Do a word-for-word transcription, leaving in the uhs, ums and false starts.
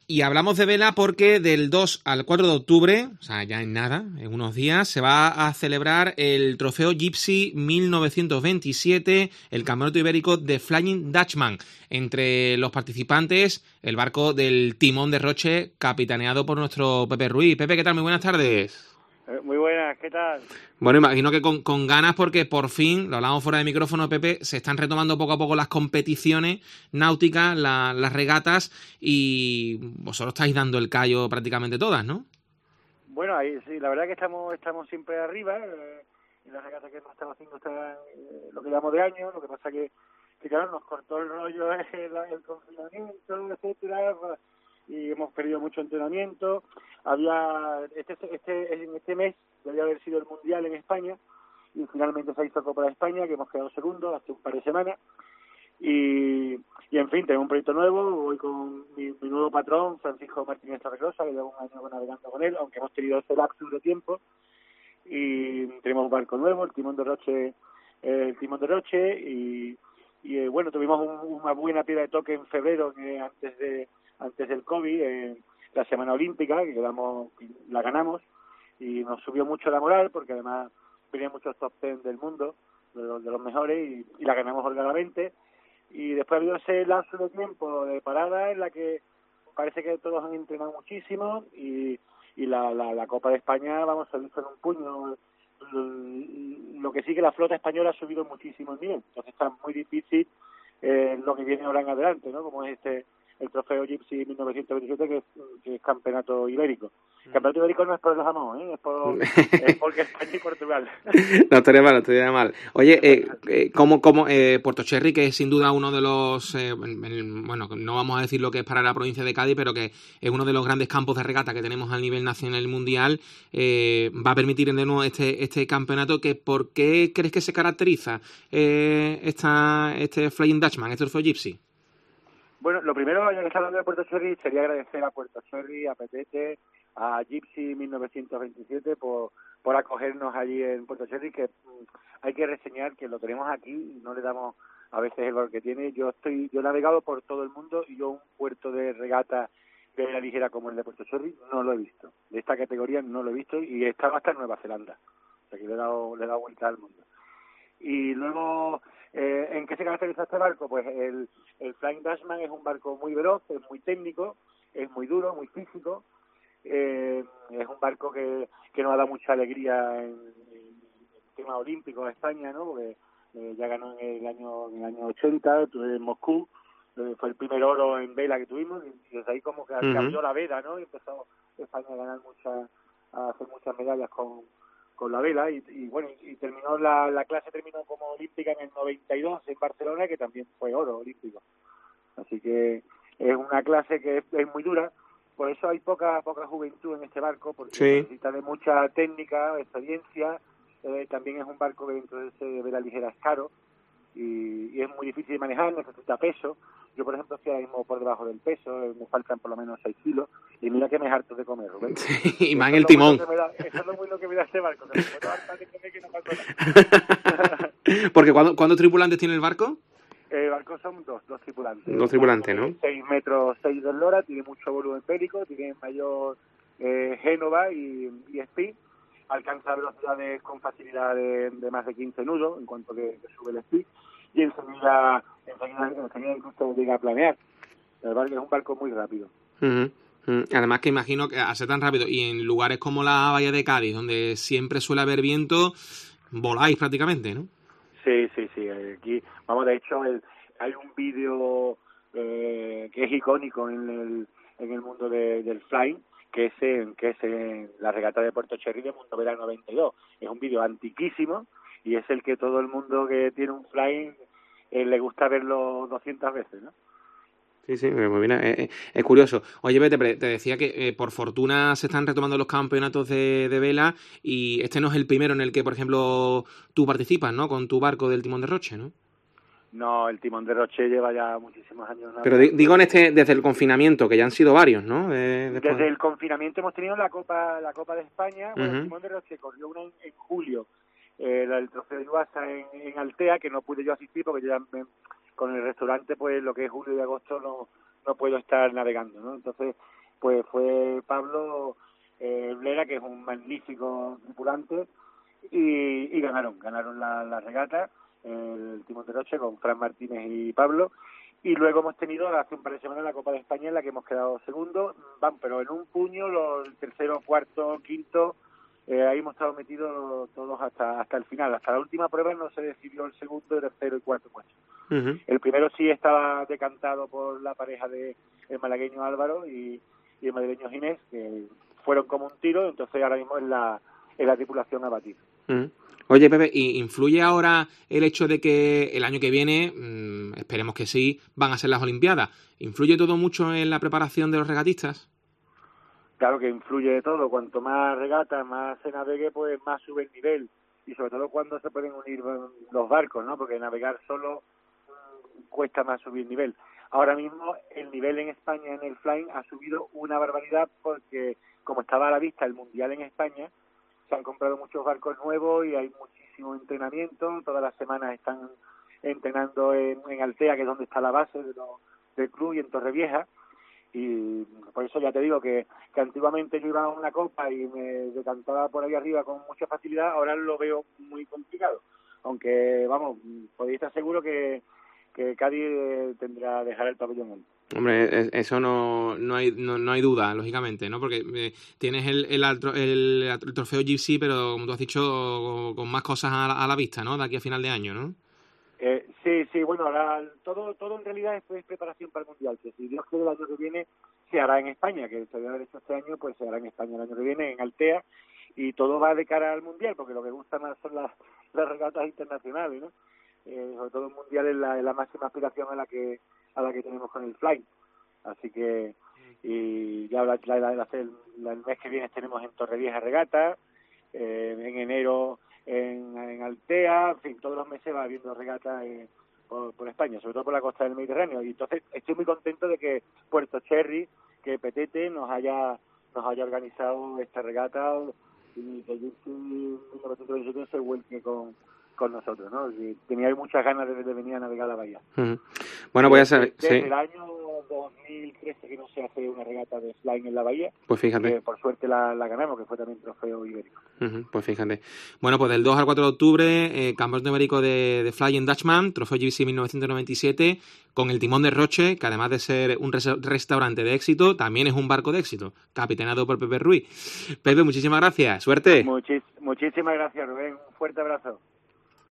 Y hablamos de vela porque del dos al cuatro de octubre, o sea, ya en nada, en unos días, se va a celebrar el trofeo Gypsy mil novecientos veintisiete, el campeonato ibérico de Flying Dutchman. Entre los participantes, el barco del Timón de Roche, capitaneado por nuestro Pepe Ruiz. Pepe, ¿qué tal? Muy buenas tardes. Eh, muy buenas, ¿qué tal? Bueno, imagino que con, con ganas porque por fin, lo hablamos fuera de micrófono, Pepe, se están retomando poco a poco las competiciones náuticas, la, las regatas, y vosotros estáis dando el callo prácticamente todas, ¿no? Bueno, ahí sí, la verdad que estamos estamos siempre arriba, eh, y las regatas que estamos haciendo están eh, lo que llevamos de año, lo que pasa que, que claro, nos cortó el rollo el, el confinamiento, etcétera, y hemos perdido mucho entrenamiento. Había este este en este mes debía haber sido el mundial en España y finalmente se hizo Copa de España, que hemos quedado segundos hace un par de semanas. Y, y en fin, tengo un proyecto nuevo, voy con mi, mi nuevo patrón, Francisco Martínez Torregrosa, que llevo un año navegando con él, aunque hemos tenido ese lapsus de tiempo, y tenemos un barco nuevo, el Timón de Roche, eh, el Timón de Roche, y, y eh, bueno, tuvimos un, una buena piedra de toque en febrero, eh, antes de antes del COVID, eh, la Semana Olímpica, que quedamos, la ganamos, y nos subió mucho la moral, porque además venían muchos top ten del mundo, de los, de los mejores, y, y la ganamos holgadamente. Y después ha habido ese lapso de tiempo de parada en la que parece que todos han entrenado muchísimo y, y la, la, la Copa de España, vamos, se visto en un puño. Lo que sí que la flota española ha subido muchísimo el nivel, entonces está muy difícil eh, lo que viene ahora en adelante, ¿no? Como es este el trofeo Gypsy mil novecientos veintisiete, que es, que es campeonato ibérico. El campeonato ibérico no es por los amos, ¿eh? es, por, es porque España y Portugal. No estaría mal, no estaría mal. Oye, eh, eh, como, como eh, Puerto Cherry, que es sin duda uno de los, eh, bueno, no vamos a decir lo que es para la provincia de Cádiz, pero que es uno de los grandes campos de regata que tenemos a nivel nacional y mundial, eh, va a permitir de nuevo este, este campeonato. Que ¿por qué crees que se caracteriza eh, esta, este Flying Dutchman, este trofeo Gypsy? Bueno, lo primero, ya que está hablando de Puerto Cherry, sería agradecer a Puerto Cherry, a Petete, a Gypsy mil novecientos veintisiete por, por acogernos allí en Puerto Cherry, que mm, hay que reseñar que lo tenemos aquí y no le damos a veces el valor que tiene. Yo estoy yo he navegado por todo el mundo y yo un puerto de regata de la ligera como el de Puerto Cherry no lo he visto. De esta categoría no lo he visto y estaba hasta en Nueva Zelanda. O sea que le he dado, le he dado vuelta al mundo. Y luego, eh, ¿en qué se caracteriza este barco? Pues el, el Flying Dutchman es un barco muy veloz, es muy técnico, es muy duro, muy físico, eh, es un barco que, que nos ha dado mucha alegría en, en el tema olímpico de España, ¿no? Porque eh, ya ganó en el año en el año ochenta, en Moscú, eh, fue el primer oro en vela que tuvimos, y desde ahí como que uh-huh. cambió la vela, ¿no? Y empezó España a ganar muchas, a hacer muchas medallas con con la vela, y, y bueno, y terminó la, la clase terminó como olímpica en el noventa y dos en Barcelona, que también fue oro olímpico. Así que es una clase que es, es muy dura, por eso hay poca poca juventud en este barco, porque sí. necesita de mucha técnica, experiencia, eh, también es un barco que dentro de ese de vela ligera es caro, y, y es muy difícil de manejar, necesita peso. Yo, por ejemplo, estoy ahora mismo por debajo del peso, me faltan por lo menos seis kilos, y mira que me harto de comer, Rubén. Sí, y más en el timón. Da, eso es lo muy lo que me da este barco, que me puedo hartar de comer que no falta nada. Porque ¿cuántos ¿cuántos tripulantes tiene el barco? El barco son dos, dos tripulantes. Dos tripulantes, ¿no? seis metros seis de eslora, tiene mucho volumen bélico, tiene mayor eh, Génova y, y speed, alcanza velocidades con facilidad de, de más de quince nudos en cuanto que, que sube el speed, y enseguida, enseguida, enseguida incluso llega a planear. El barco es un barco muy rápido. Uh-huh. Además que imagino que al ser tan rápido y en lugares como la Bahía de Cádiz, donde siempre suele haber viento, voláis prácticamente, ¿no? Sí, sí, sí. Aquí, vamos, de hecho, el, hay un vídeo eh, que es icónico en el en el mundo de, del flying, que es en, que es en la regata de Puerto Cherry de Mundo Vela noventa y dos. Es un vídeo antiquísimo y es el que todo el mundo que tiene un flying eh, le gusta verlo doscientas veces, ¿no? Sí, sí, pues mira, es, es curioso. Oye, Bete, te decía que eh, por fortuna se están retomando los campeonatos de, de vela, y este no es el primero en el que, por ejemplo, tú participas, ¿no? Con tu barco del Timón de Roche, ¿no? No, el Timón de Roche lleva ya muchísimos años. ¿No? Pero digo en este, desde el confinamiento, que ya han sido varios, ¿no? De, desde el confinamiento hemos tenido la Copa la Copa de España. Bueno, uh-huh. El Timón de Roche corrió una en, en julio, eh, el trofeo de Iwasa en, en Altea, que no pude yo asistir porque yo ya me, con el restaurante, pues lo que es julio y agosto no, no puedo estar navegando, ¿no? Entonces, pues fue Pablo eh, Blera, que es un magnífico tripulante, y, y ganaron, ganaron la, la regata, el timón de Roche con Fran Martínez y Pablo, y luego hemos tenido hace un par de semanas la Copa de España en la que hemos quedado segundo, van, pero en un puño, los, el tercero, cuarto, quinto, eh, ahí hemos estado metidos todos hasta hasta el final, hasta la última prueba no se decidió el segundo, tercero y cuarto puesto. Uh-huh. El primero sí estaba decantado por la pareja de el malagueño Álvaro y, y el madrileño Ginés, que fueron como un tiro, entonces ahora mismo es la, es la tripulación a batir. Uh-huh. Oye, Pepe, ¿y influye ahora el hecho de que el año que viene, mmm, esperemos que sí, van a ser las Olimpiadas? ¿Influye todo mucho en la preparación de los regatistas? Claro que influye de todo. Cuanto más regatas, más se navegue, pues más sube el nivel. Y sobre todo cuando se pueden unir los barcos, ¿no? Porque navegar solo mmm, cuesta más subir nivel. Ahora mismo el nivel en España en el flying ha subido una barbaridad porque, como estaba a la vista el Mundial en España, se han comprado muchos barcos nuevos y hay muchísimo entrenamiento. Todas las semanas están entrenando en, en Altea, que es donde está la base de lo, del club, y en Torrevieja. Y por eso ya te digo que, que antiguamente yo iba a una copa y me decantaba por ahí arriba con mucha facilidad, ahora lo veo muy complicado. Aunque, vamos, podéis estar seguro que, que Cádiz tendrá dejar el pabellón alto. Hombre, eso no no hay no, no hay duda, lógicamente, ¿no? Porque eh, tienes el el, el el trofeo G C, pero como tú has dicho, con, con más cosas a la, a la vista, ¿no? De aquí a final de año, ¿no? Eh, sí, sí, bueno, ahora todo todo en realidad es, es preparación para el Mundial, que si Dios quiere el año que viene se hará en España, que se debe haber hecho este año, pues se hará en España el año que viene, en Altea, y todo va de cara al Mundial, porque lo que gusta más son las, las regatas internacionales, ¿no? Eh, sobre todo el Mundial es la, es la máxima aspiración a la que a la que tenemos con el fly. Así que, y ya la, la, la, la, la, el mes que viene tenemos en Torrevieja regata, eh, en enero en, en Altea, en fin, todos los meses va habiendo regatas eh, por, por España, sobre todo por la costa del Mediterráneo. Y entonces estoy muy contento de que Puerto Cherry, que Petete nos haya nos haya organizado esta regata y que yo en mil novecientos veintisiete se vuelque con con nosotros, ¿no? Y tenía muchas ganas de, de venir a navegar a la bahía. Uh-huh. Bueno, voy a saber. Desde sí. el año dos mil trece que no se hace una regata de flying en la bahía. Pues fíjate. Que por suerte la, la ganamos, que fue también trofeo ibérico. Uh-huh, pues fíjate. Bueno, pues del dos al cuatro de octubre, eh, Campeonato Ibérico de, de Flying Dutchman, trofeo G B C mil novecientos noventa y siete, con el timón de Roche, que además de ser un res- restaurante de éxito, también es un barco de éxito, capitaneado por Pepe Ruiz. Pepe, muchísimas gracias. Suerte. Muchis- muchísimas gracias, Rubén. Un fuerte abrazo.